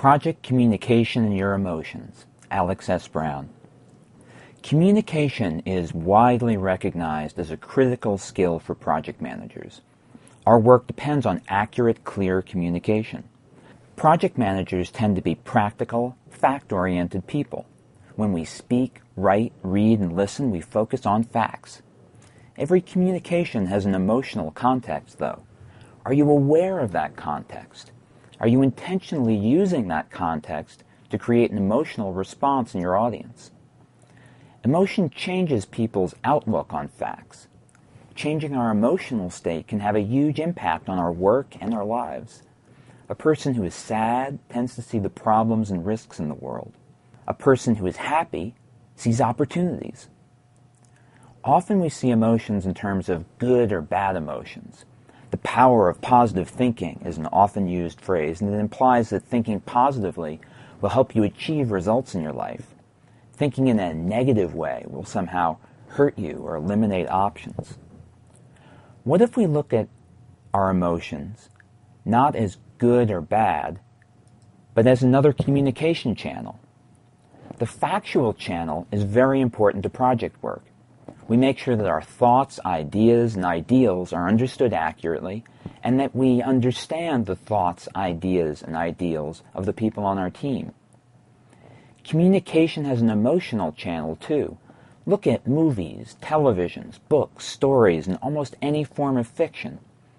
Project Communication and Your Emotions, Alex S. Brown. Communication is widely recognized as a critical skill for project managers. Our work depends on accurate, clear communication. Project managers tend to be practical, fact-oriented people. When we speak, write, read, and listen, we focus on facts. Every communication has an emotional context, though. Are you aware of that context? Are you intentionally using that context to create an emotional response in your audience? Emotion changes people's outlook on facts. Changing our emotional state can have a huge impact on our work and our lives. A person who is sad tends to see the problems and risks in the world. A person who is happy sees opportunities. Often we see emotions in terms of good or bad emotions. The power of positive thinking is an often used phrase, and it implies that thinking positively will help you achieve results in your life. Thinking in a negative way will somehow hurt you or eliminate options. What if we look at our emotions not as good or bad, but as another communication channel? The factual channel is very important to project work. We make sure that our thoughts, ideas, and ideals are understood accurately, and that we understand the thoughts, ideas, and ideals of the people on our team. Communication has an emotional channel, too. Look at movies, televisions, books, stories, and almost any form of fiction.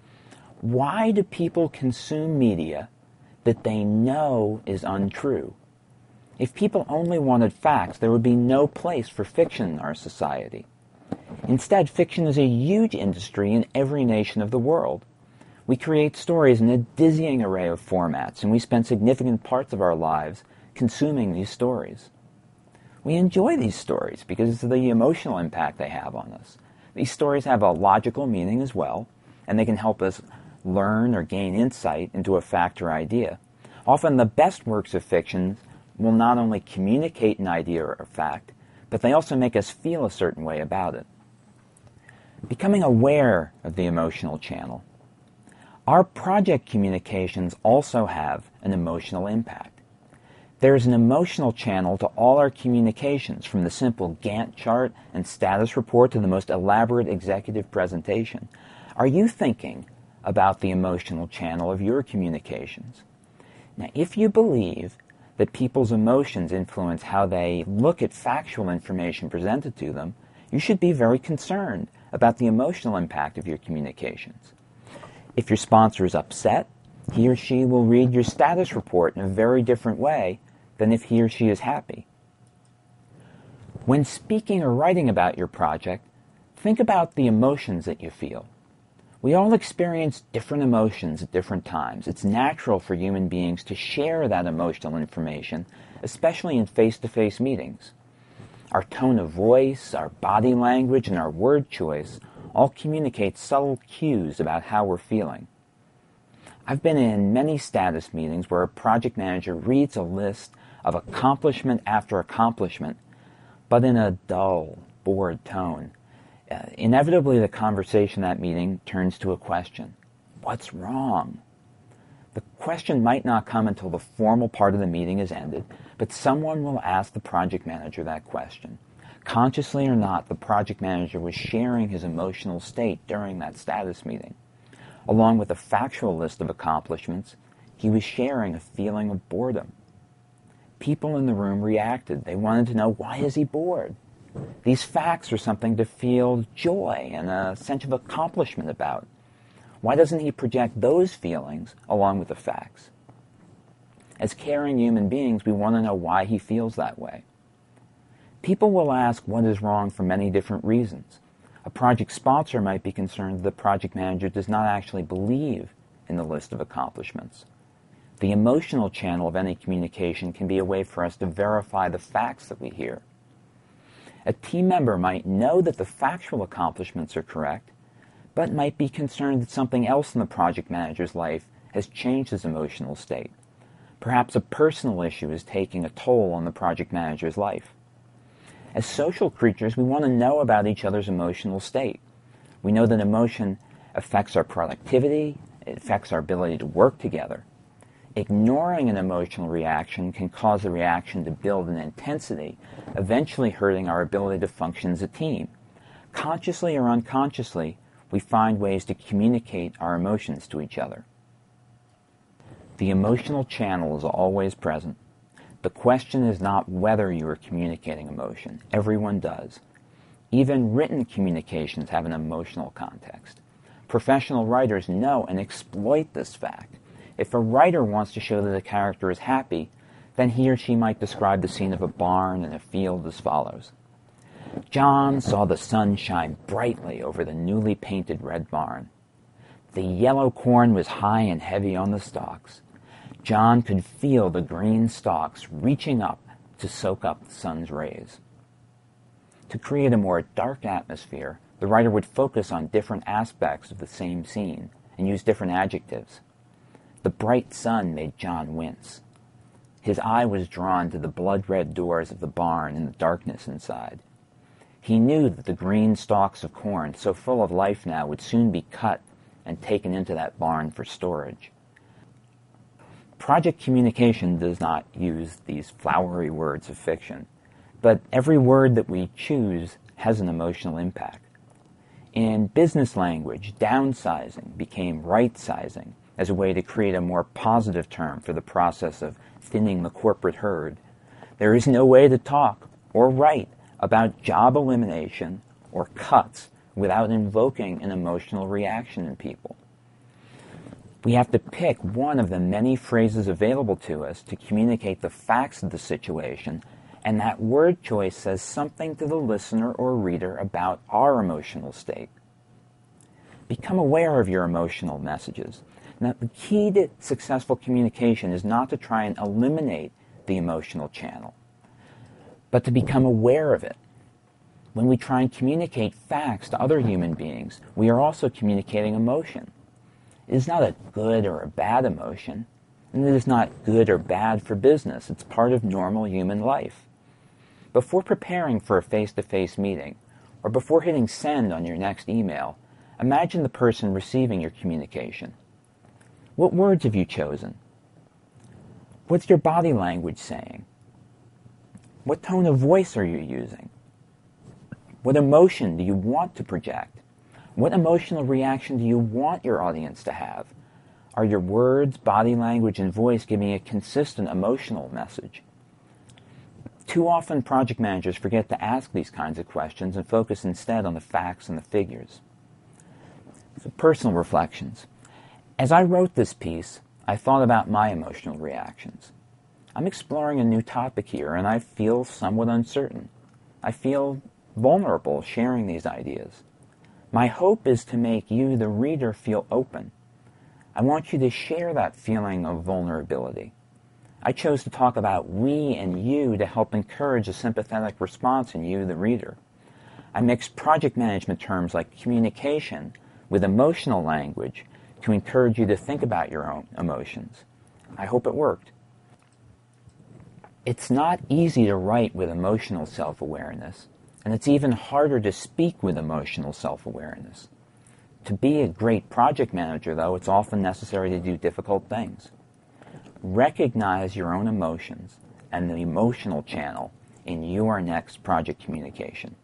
Why do people consume media that they know is untrue? If people only wanted facts, there would be no place for fiction in our society. Instead, fiction is a huge industry in every nation of the world. We create stories in a dizzying array of formats, and we spend significant parts of our lives consuming these stories. We enjoy these stories because of the emotional impact they have on us. These stories have a logical meaning as well, and they can help us learn or gain insight into a fact or idea. Often the best works of fiction will not only communicate an idea or a fact, but they also make us feel a certain way about it. Becoming aware of the emotional channel. Our project communications also have an emotional impact. There is an emotional channel to all our communications, from the simple Gantt chart and status report to the most elaborate executive presentation. Are you thinking about the emotional channel of your communications? Now, if you believe that people's emotions influence how they look at factual information presented to them, you should be very concerned about the emotional impact of your communications. If your sponsor is upset, he or she will read your status report in a very different way than if he or she is happy. When speaking or writing about your project, think about the emotions that you feel. We all experience different emotions at different times. It's natural for human beings to share that emotional information, especially in face-to-face meetings. Our tone of voice, our body language, and our word choice all communicate subtle cues about how we're feeling. I've been in many status meetings where a project manager reads a list of accomplishment after accomplishment, but in a dull, bored tone. Inevitably, the conversation at that meeting turns to a question. What's wrong? The question might not come until the formal part of the meeting is ended, but someone will ask the project manager that question. Consciously or not, the project manager was sharing his emotional state during that status meeting. Along with a factual list of accomplishments, he was sharing a feeling of boredom. People in the room reacted. They wanted to know, why is he bored? These facts are something to feel joy and a sense of accomplishment about. Why doesn't he project those feelings along with the facts? As caring human beings, we want to know why he feels that way. People will ask what is wrong for many different reasons. A project sponsor might be concerned that the project manager does not actually believe in the list of accomplishments. The emotional channel of any communication can be a way for us to verify the facts that we hear. A team member might know that the factual accomplishments are correct, but might be concerned that something else in the project manager's life has changed his emotional state. Perhaps a personal issue is taking a toll on the project manager's life. As social creatures, we want to know about each other's emotional state. We know that emotion affects our productivity, it affects our ability to work together. Ignoring an emotional reaction can cause the reaction to build in intensity, eventually hurting our ability to function as a team. Consciously or unconsciously, we find ways to communicate our emotions to each other. The emotional channel is always present. The question is not whether you are communicating emotion. Everyone does. Even written communications have an emotional context. Professional writers know and exploit this fact. If a writer wants to show that a character is happy, then he or she might describe the scene of a barn and a field as follows. John saw the sun shine brightly over the newly painted red barn. The yellow corn was high and heavy on the stalks. John could feel the green stalks reaching up to soak up the sun's rays. To create a more dark atmosphere, the writer would focus on different aspects of the same scene and use different adjectives. The bright sun made John wince. His eye was drawn to the blood-red doors of the barn and the darkness inside. He knew that the green stalks of corn, so full of life now, would soon be cut and taken into that barn for storage. Project communication does not use these flowery words of fiction, but every word that we choose has an emotional impact. In business language, downsizing became right-sizing as a way to create a more positive term for the process of thinning the corporate herd. There is no way to talk or write about job elimination or cuts without invoking an emotional reaction in people. We have to pick one of the many phrases available to us to communicate the facts of the situation, and that word choice says something to the listener or reader about our emotional state. Become aware of your emotional messages. Now, the key to successful communication is not to try and eliminate the emotional channel, but to become aware of it. When we try and communicate facts to other human beings, we are also communicating emotion. It is not a good or a bad emotion, and it is not good or bad for business. It's part of normal human life. Before preparing for a face-to-face meeting, or before hitting send on your next email, imagine the person receiving your communication. What words have you chosen? What's your body language saying? What tone of voice are you using? What emotion do you want to project? What emotional reaction do you want your audience to have? Are your words, body language, and voice giving a consistent emotional message? Too often, project managers forget to ask these kinds of questions and focus instead on the facts and the figures. So, personal reflections. As I wrote this piece, I thought about my emotional reactions. I'm exploring a new topic here, and I feel somewhat uncertain. I feel vulnerable sharing these ideas. My hope is to make you, the reader, feel open. I want you to share that feeling of vulnerability. I chose to talk about we and you to help encourage a sympathetic response in you, the reader. I mixed project management terms like communication with emotional language to encourage you to think about your own emotions. I hope it worked. It's not easy to write with emotional self-awareness, and it's even harder to speak with emotional self-awareness. To be a great project manager, though, it's often necessary to do difficult things. Recognize your own emotions and the emotional channel in your next project communication.